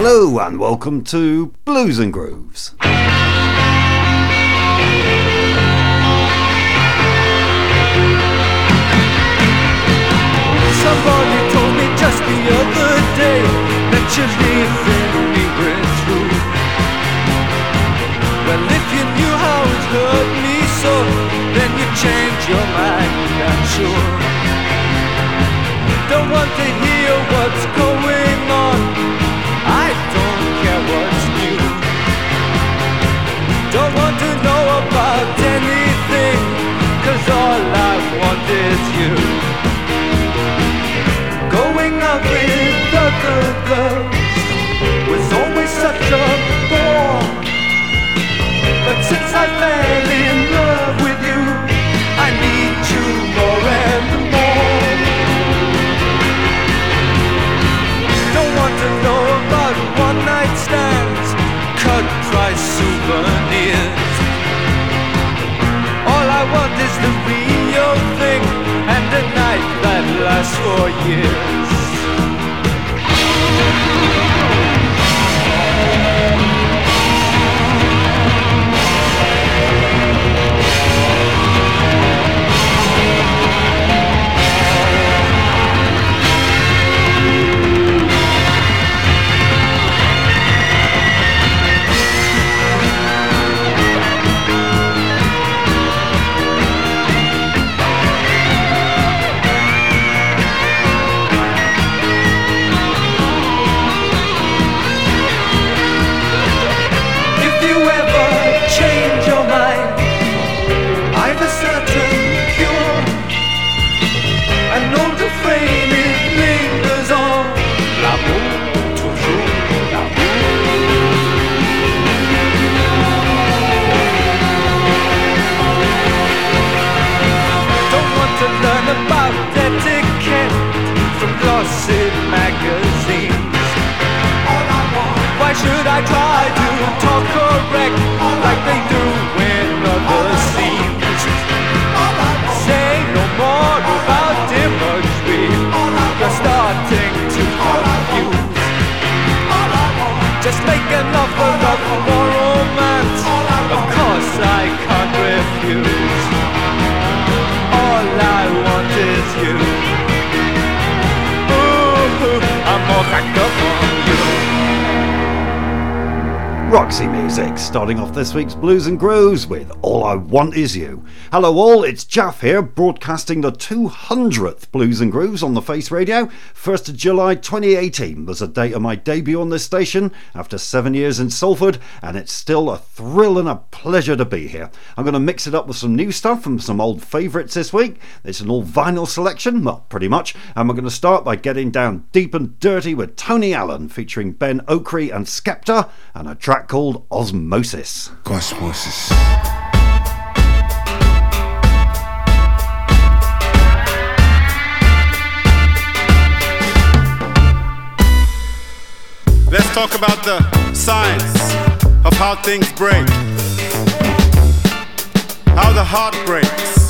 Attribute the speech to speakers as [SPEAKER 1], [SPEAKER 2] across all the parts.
[SPEAKER 1] Hello and welcome to Blues and Grooves.
[SPEAKER 2] Somebody told me just the other day that you're leaving me through. Well, if you knew how it hurt me so, then you'd change your mind, I'm sure. Don't want to hear what's going on, I don't care what's new. Don't want to know about anything, 'cause all I want is you. Going out with other girls was always such a bore, but since I fell in love with you, I need you more and more. Don't want to know about one-night stands, cut-price souvenirs. All I want is the real thing, and a night that lasts for years. Magazines. Why should I try to talk correct like they do in other scenes? Say no more about imagery, you're starting to confuse. Just make an offer of more romance, of course I can't refuse. All I want is you. I'm more cracked up on you.
[SPEAKER 1] Roxy Music, starting off this week's Blues and Grooves with All I Want Is You. Hello all, it's Jaff here, broadcasting the 200th Blues and Grooves on the Face Radio. 1st of July 2018 was the date of my debut on this station after 7 years in Salford, and it's still a thrill and a pleasure to be here. I'm going to mix it up with some new stuff and some old favourites this week. It's an all vinyl selection, well, pretty much, and we're going to start by getting down deep and dirty with Tony Allen featuring Ben Oakry and Skepta, and a track called Osmosis.
[SPEAKER 3] Osmosis.
[SPEAKER 4] Let's talk about the science of how things break, how the heart breaks,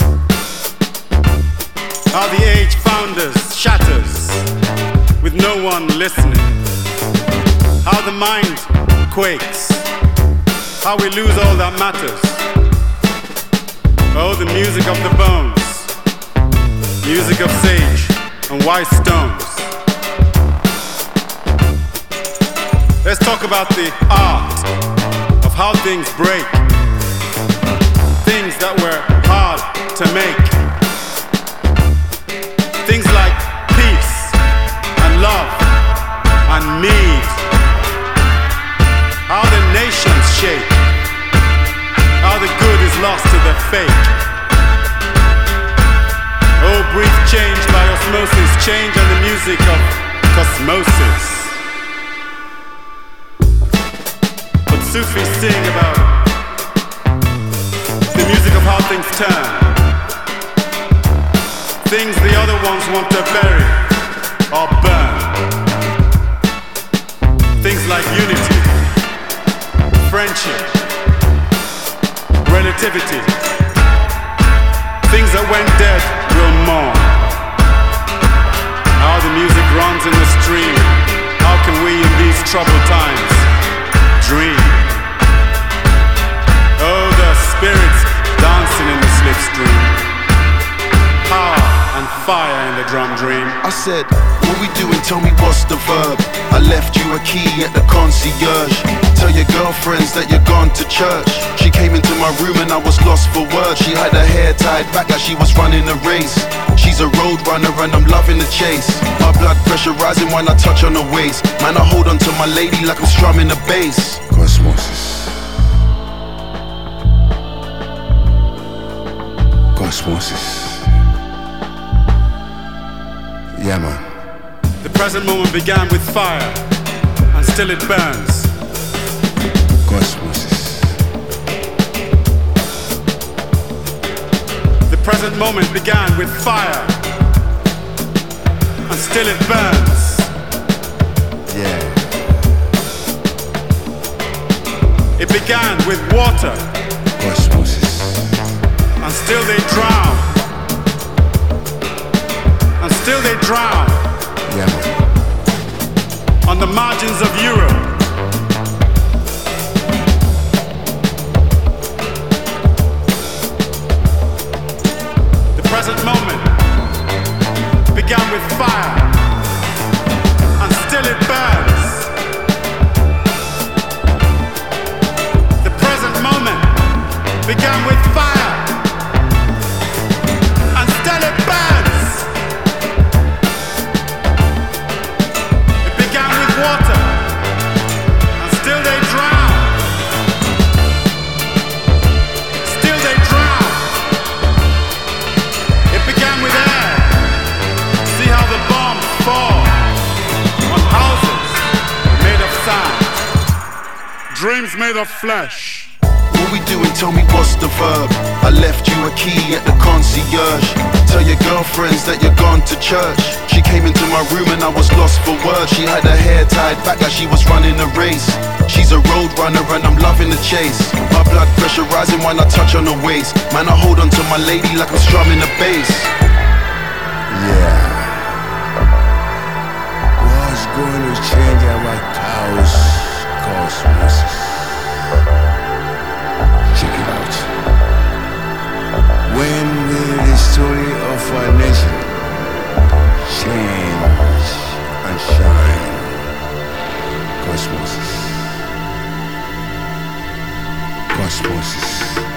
[SPEAKER 4] how the age founders shatters with no one listening, how the mind quakes, how we lose all that matters. Oh, the music of the bones, music of sage and white stones. Let's talk about the art of how things break, things that were hard to make, things like peace and love and need, how the nations shake, how the good is lost to the fake. Oh, brief change by osmosis, change and the music of cosmosis. Sufis sing about the music of how things turn, things the other ones want to bury or burn, things like unity, friendship, relativity, things that went dead will mourn. How the music runs in the stream, how can we in these these troubled times. Dream. Oh, the spirits dancing in the slipstream. Power and fire in the drum dream.
[SPEAKER 3] I said, what we doing? Tell me what's the verb. I left you a key at the concierge. Tell your girlfriends that you're gone to church. She came into my room and I was lost for words. She had her hair tied back like she was running a race. She's a road runner and I'm loving the chase. My blood pressure rising when I touch on her waist. Man, I hold on to my lady like I'm strumming the bass.
[SPEAKER 5] Cosmosis. Cosmosis. Yeah, man.
[SPEAKER 4] The present moment began with fire, and still it burns.
[SPEAKER 5] Cosmosis.
[SPEAKER 4] The present moment began with fire, and still it burns.
[SPEAKER 5] Yeah.
[SPEAKER 4] It began with water,
[SPEAKER 5] Cosmosis.
[SPEAKER 4] and still they drown. And still they drown.
[SPEAKER 5] Yeah, man.
[SPEAKER 4] On the margins of Europe. The present moment began with fire, and still it burns. The present moment began with fire, and still it burns. It began with water, and still they drown. Still they drown. It began with air. See how the bombs fall on houses made of sand. Dreams made of flesh.
[SPEAKER 3] What we doing? Tell me what's the verb. I left you a key at the concierge. Tell your girlfriends that you're gone to church. She came into my room and I was lost for words. She had her hair tied back like she was running a race. She's a road runner and I'm loving the chase. My blood pressure rising when I touch on her waist. Man, I hold on to my lady like I'm strumming the bass.
[SPEAKER 5] Yeah. What's going to change our house? Cosmosis. Check it out. When will the story of our nation change and shine? Cosmosis. Cosmosis.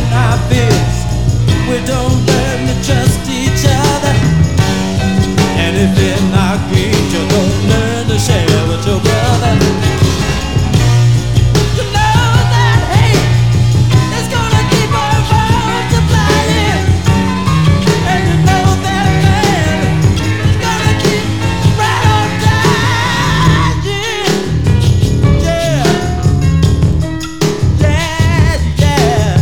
[SPEAKER 6] our fears. We don't learn to trust each other. And if in our greed you don't learn to share with your brother, you know that hate is gonna keep on multiplying. And you know that man is gonna keep right on dying. Yeah, yeah, yeah.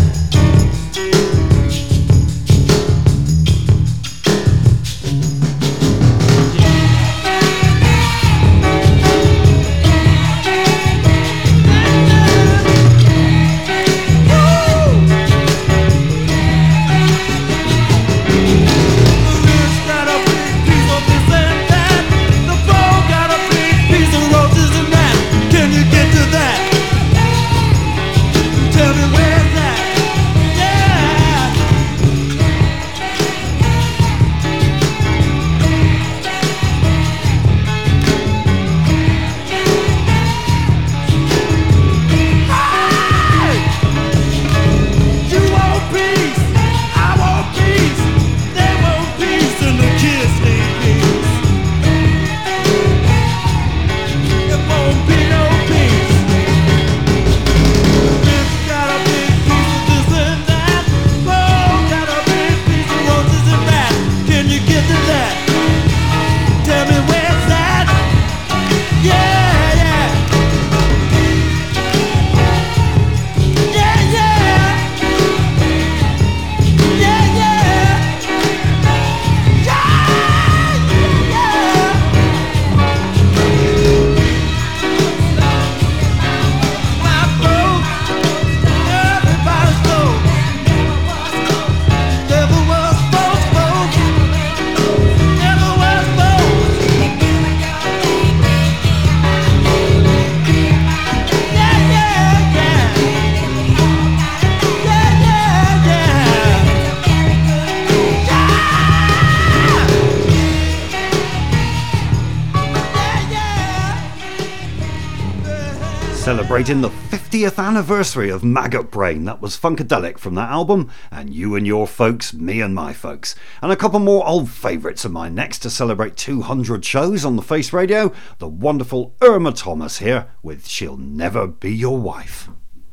[SPEAKER 1] Celebrating the 50th anniversary of Maggot Brain. That was Funkadelic from that album, and You and Your Folks, Me and My Folks. And a couple more old favourites of mine next to celebrate 200 shows on the Face Radio. The wonderful Irma Thomas here with She'll Never Be Your Wife.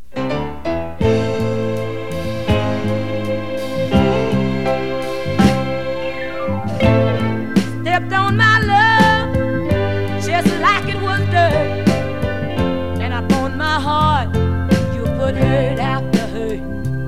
[SPEAKER 7] Stepped on my love just like it was dirt. My heart, you put hurt after hurt.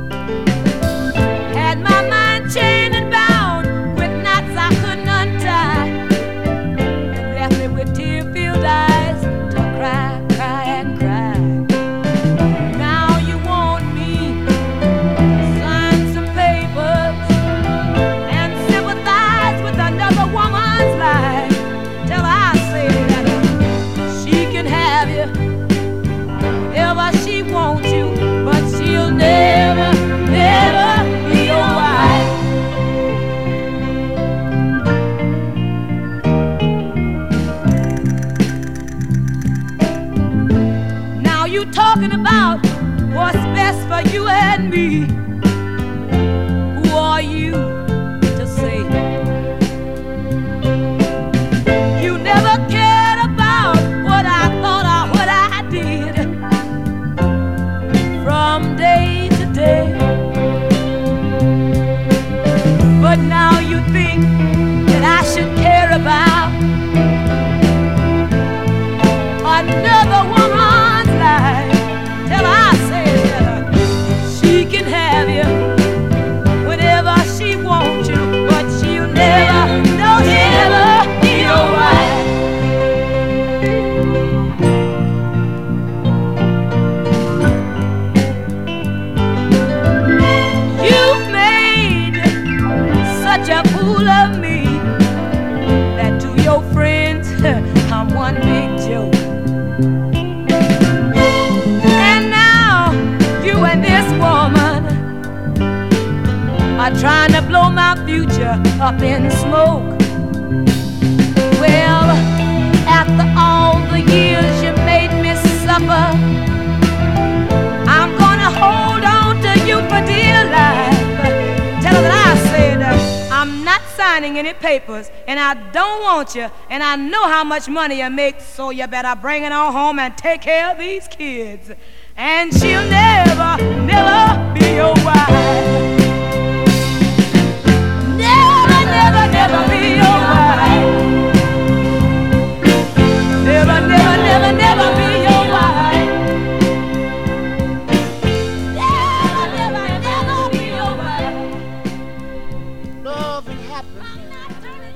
[SPEAKER 7] Had my mind chained and bound with knots I couldn't untie. You left me with tear-filled eyes to cry, cry and cry. Now you want me to sign some papers and sympathize with another woman's life. Till I say that she can have you whenever she wants you, but she'll never, never be your wife. Now you talking about what's best for you and me. Who are you to say? You never cared about what I thought or what I did. From day to day, but now you think that I should care about another woman's life. Till I say that she can have you whenever she wants you, but she'll never, no, never be your wife. Such a fool of me that to your friends I'm one big joke. And now you and this woman are trying to blow my future up in smoke. Well, after all the years you made me suffer, I'm gonna hold on to you for dear life. signing any papers, and I don't want you, and I know how much money you make, so you better bring it on home and take care of these kids. And she'll never, never be your wife. Never, never, never be your wife. Never, never, never, never be your wife. Never, never, never be your wife.
[SPEAKER 8] Love and happiness.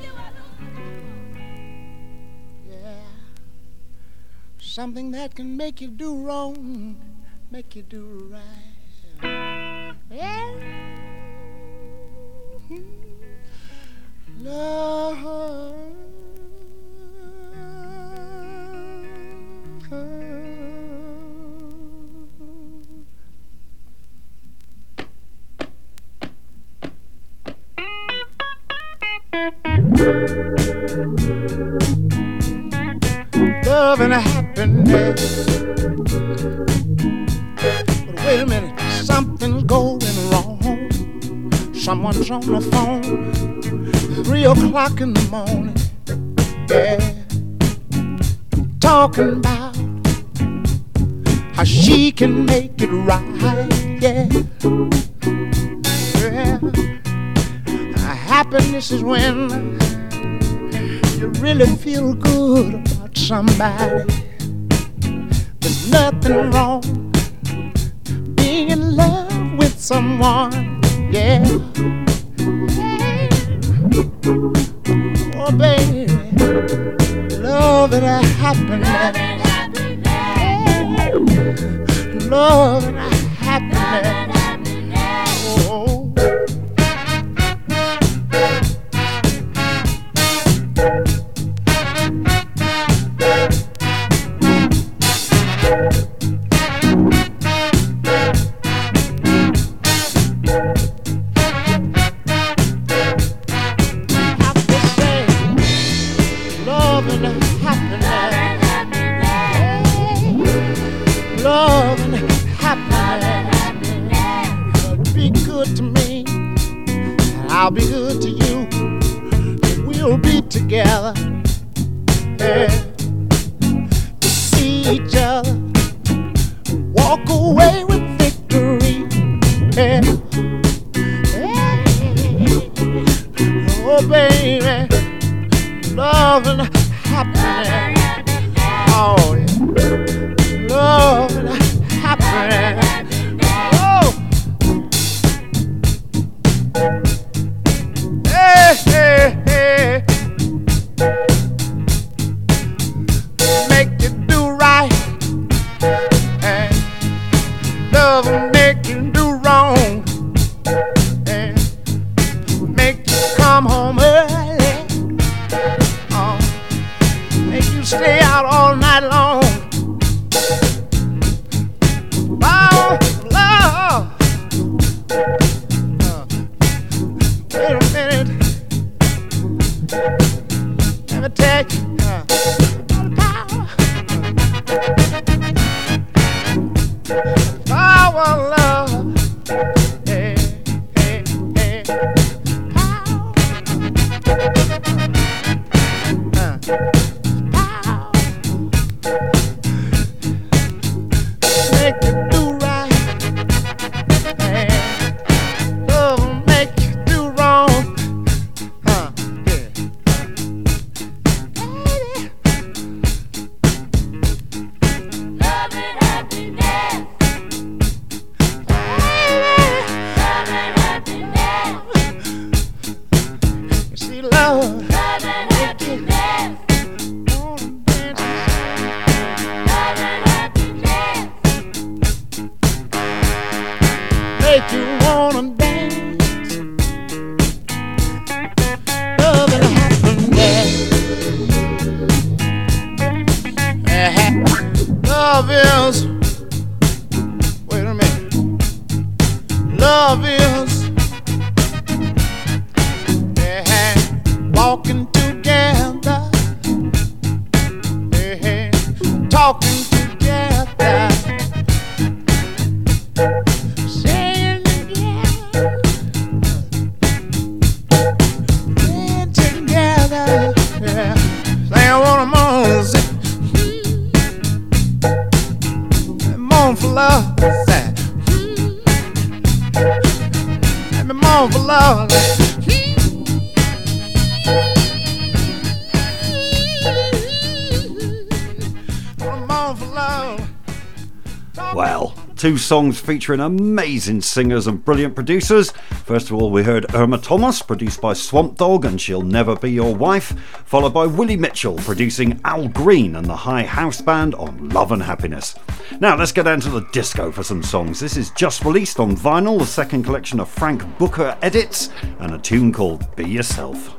[SPEAKER 8] Yeah. Something that can make you do wrong, make you do right. Yeah. Love. Love and happiness. But wait a minute, something's going wrong. Someone's on the phone, 3 o'clock in the morning, yeah, talking about how she can make it right, yeah. Yeah. Happiness is when you really feel good about somebody. There's nothing wrong being in love with someone, yeah. Oh baby, love and happiness. Love and happiness. Oh. I'll be good to you. We'll be together, yeah, to see each other, walk away with victory, yeah. Yeah. Oh baby, love and happiness. Oh yeah, love and happiness. Hey, hey. Make you do right, and love will make you do wrong, and make you come home early, make you stay out all night long. Oh, love. Wait a minute. Let me tell you, power of love, hey, hey, hey, power, make you do right, hey, love will make you do wrong. Make you wanna dance, love and happiness. Love is, wait a minute, love is, walking together, talking together. on for love. Come on for love.
[SPEAKER 1] Well, two songs featuring amazing singers and brilliant producers. First of all, we heard Irma Thomas, produced by Swamp Dogg and She'll Never Be Your Wife, followed by Willie Mitchell, producing Al Green and the High House Band on Love and Happiness. Now let's get down to the disco for some songs. This is just released on vinyl, the second collection of Frank Booker edits, and a tune called Be Yourself.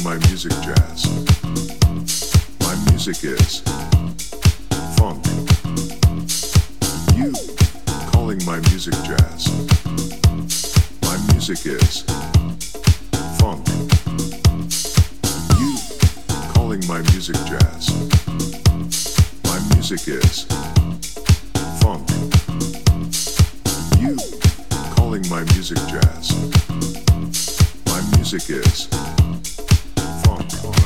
[SPEAKER 9] my music jazz. My music is funk. You calling my music jazz. My music is funk. You calling my music jazz. My music is funk. You calling my music jazz. My music is funk.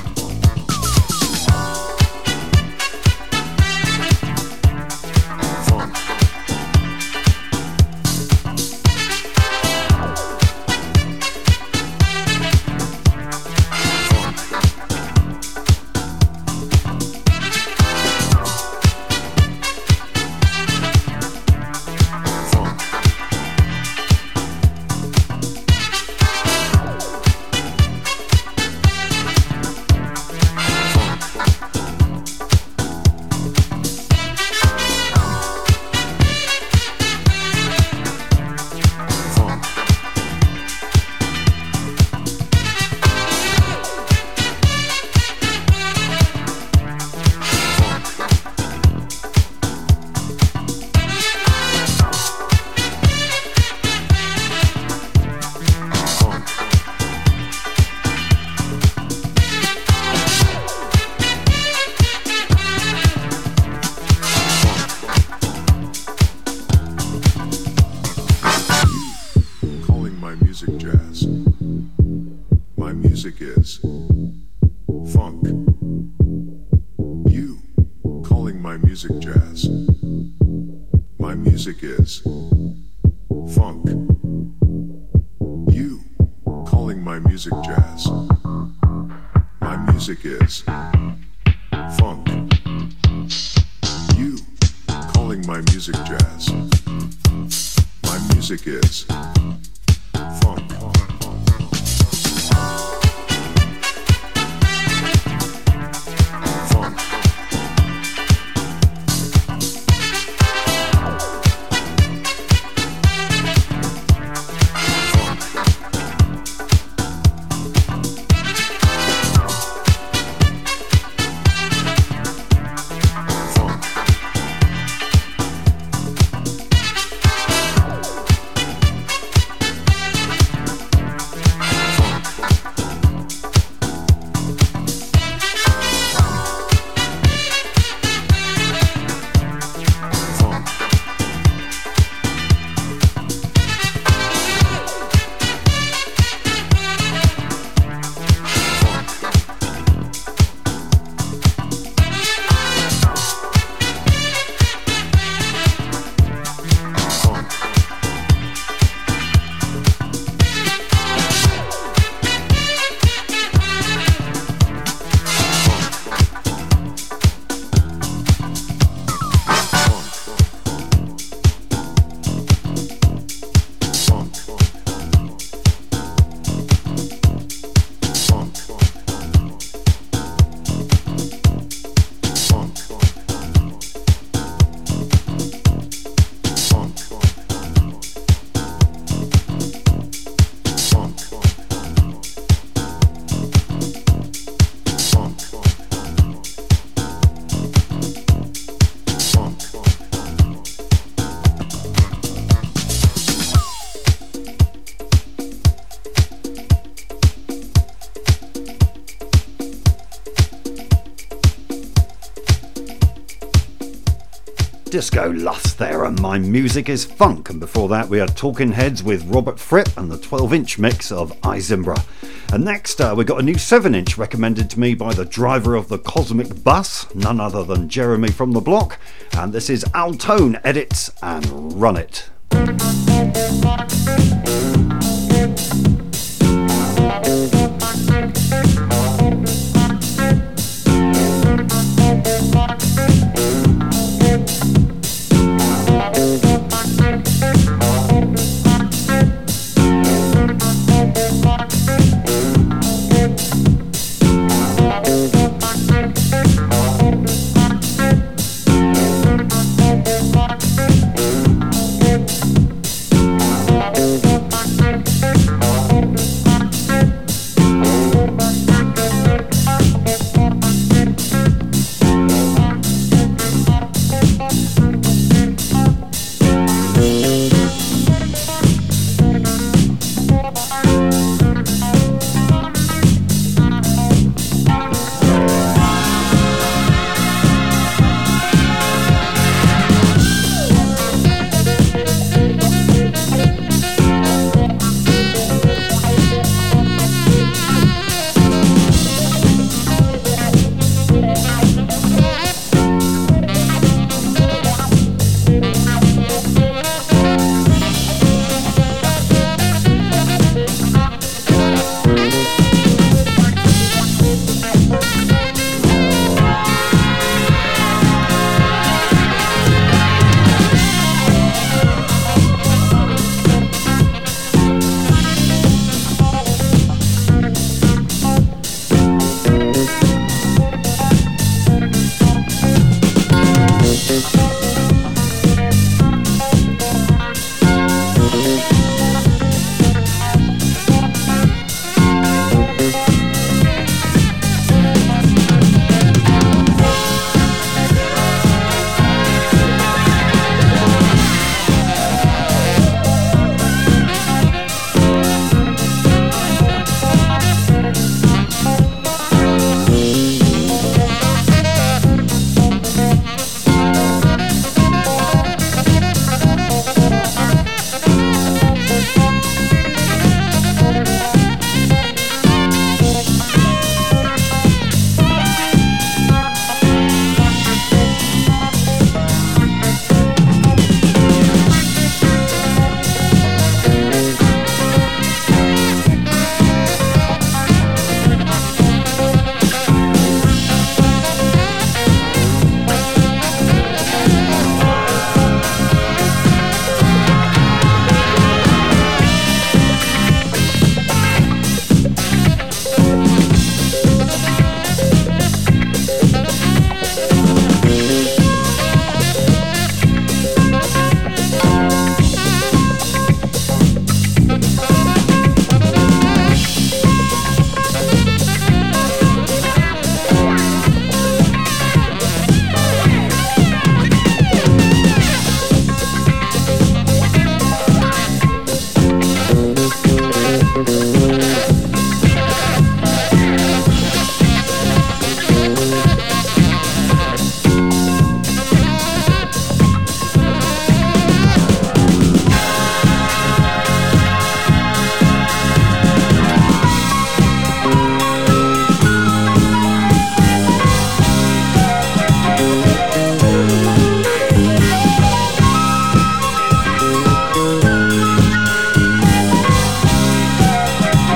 [SPEAKER 1] Disco Lust there, and my music is funk. And before that we had Talking Heads with Robert Fripp and the 12-inch mix of Izimbra. And next we got a new 7-inch recommended to me by the driver of the Cosmic Bus, none other than Jeremy from the Block, and this is Altone Edits and Run It.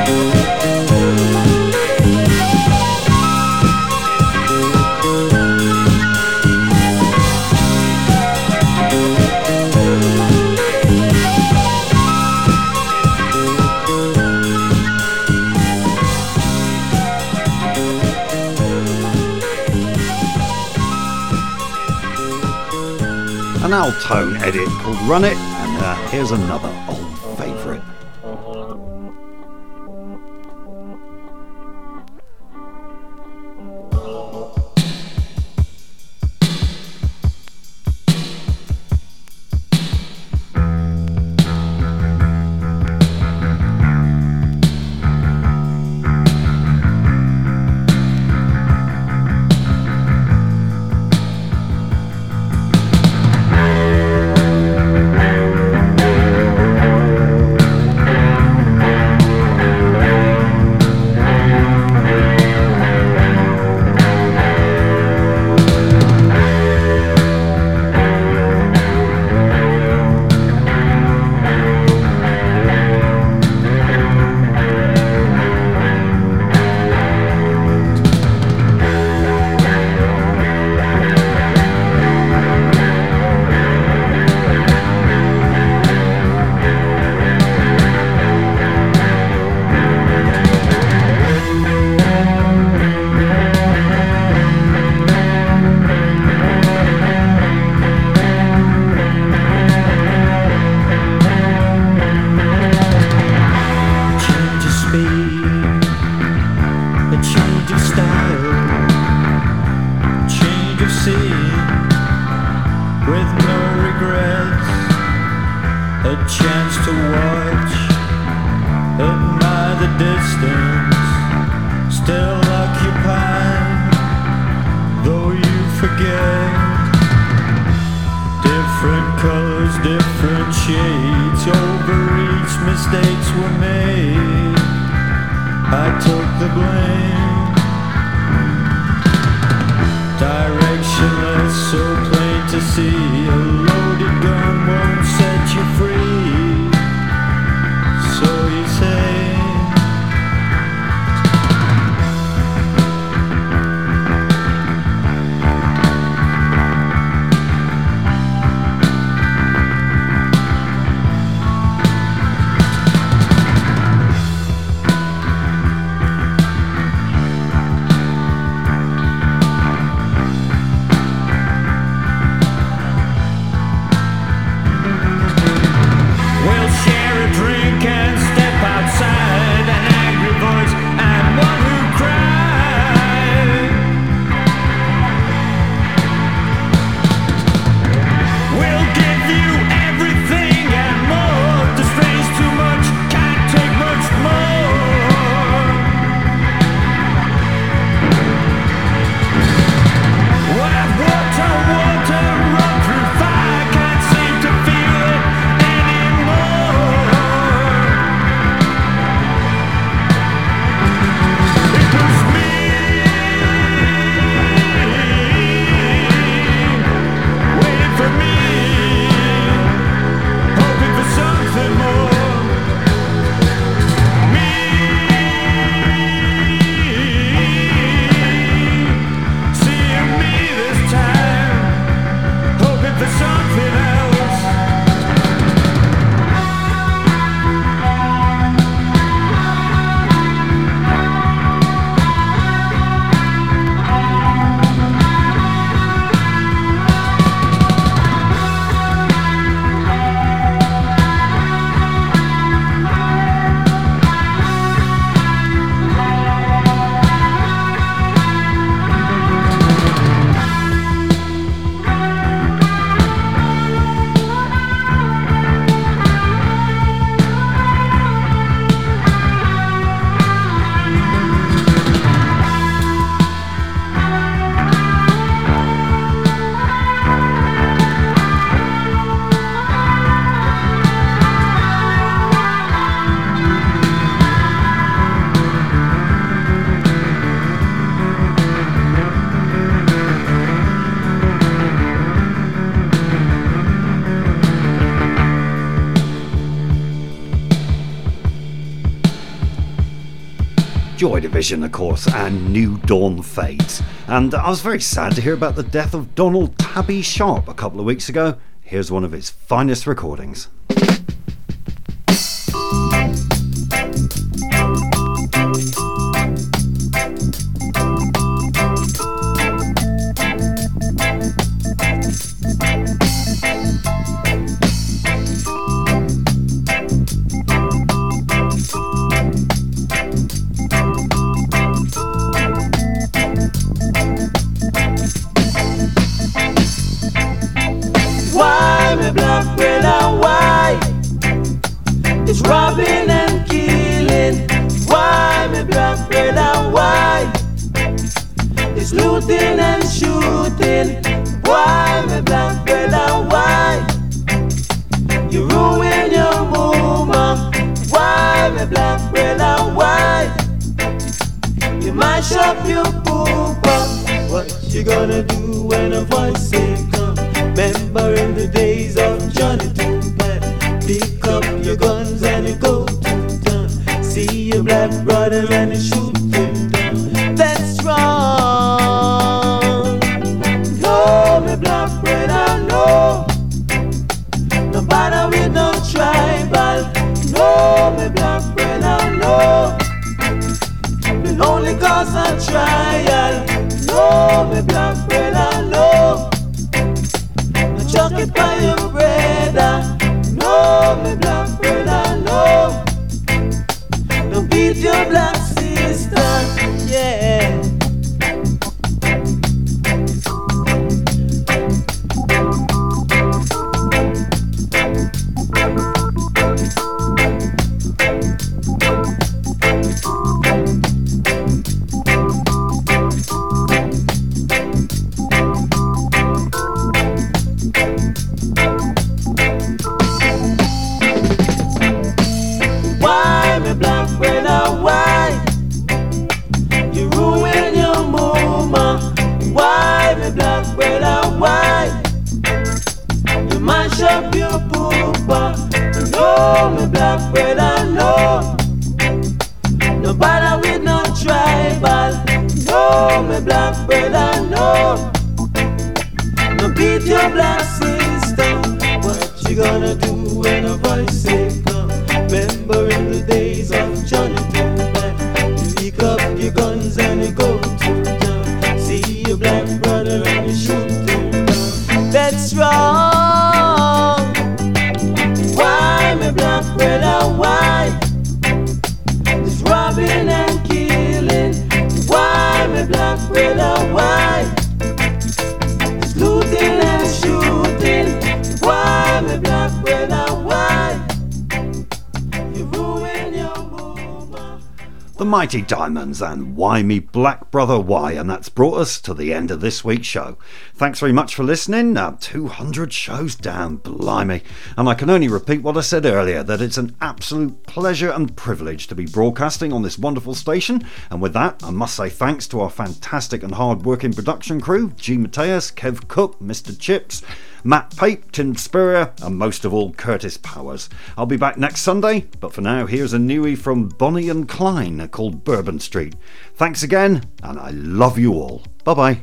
[SPEAKER 1] An Altone edit called Run It, and here's another old favourite. Joy Division, of course, and New Dawn Fades. And I was very sad to hear about the death of Donald Tabby Sharp a couple of weeks ago. Here's one of his finest recordings.
[SPEAKER 6] Why me black bread and white? It's robbing and killing. Why me black bread and white? It's looting and shooting. Why me black bread and white? You ruin your woman. Why me black bread and white? You mash up your pooper. What you gonna do when a voice say come? Remember in the days of Johnny Two-Pan, pick up your guns and you go to town. See your black brother and you shoot him down. That's wrong. No, me black brother, no. No matter with no tribal. No, me black brother, no. It only cause a trial. No, me black brother, no. Chuck it by your brother. No, me black brother, no. Don't beat your black sister, yeah. Up your pooper. No, me black brother, no. No bother with no tribal. No, me black brother, no. No beat your black sister. What you gonna do when a voice say come? Remember in the days of Johnny Two-Pan, you pick up your guns and you go to town. See your black brother and you shoot him down. That's wrong. Why me black brother, why? It's robbing and killing. Why me black brother, why? It's looting and shooting. Why me black brother, why? You ruin your movement.
[SPEAKER 1] The Mighty Diamonds and Why Me Black Brother Why, and that's brought us to the end of this week's show. Thanks very much for listening. 200 shows down, blimey. And I can only repeat what I said earlier, that it's an absolute pleasure and privilege to be broadcasting on this wonderful station. And with that, I must say thanks to our fantastic and hard-working production crew, G. Mateus, Kev Cook, Mr. Chips, Matt Pape, Tim Spurrier, and most of all, Curtis Powers. I'll be back next Sunday, but for now, here's a newie from Bonnie and Clyde called Bourbon Street. Thanks again, and I love you all. Bye-bye.